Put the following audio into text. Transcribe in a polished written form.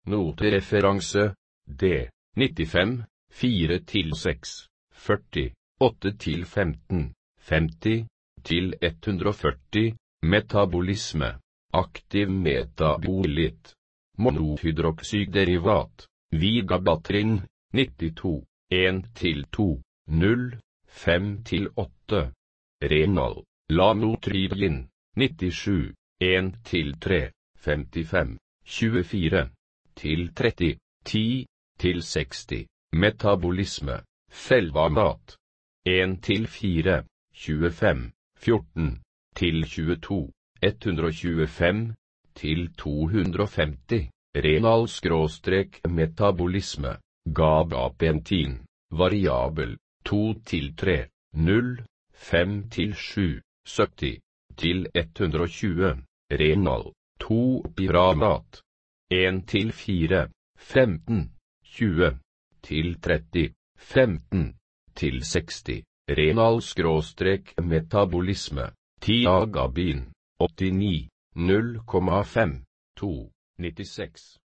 Notereferanse, D, 95, 4-6, 40, 8-15, 50, til 140, metabolisme, aktiv metabolit, monohydroxyderivat, vigabatrin, 92, 1-2, 0, 5-8, renal, lamotrigin, 97, 1-3, 55, 24, til 30, 10-60, metabolisme, felvamat, 1-4, 25, 14, til 22, 125, til 250, renal-metabolisme, gabapentin, variabel, 2-3, 0, 5-7, 70, til 120, renal, 2-piramat, 1-4, 15, 20, til 30, 15, til 60, renal-metabolisme, tiagabin, 89, 0,5, 2, 96.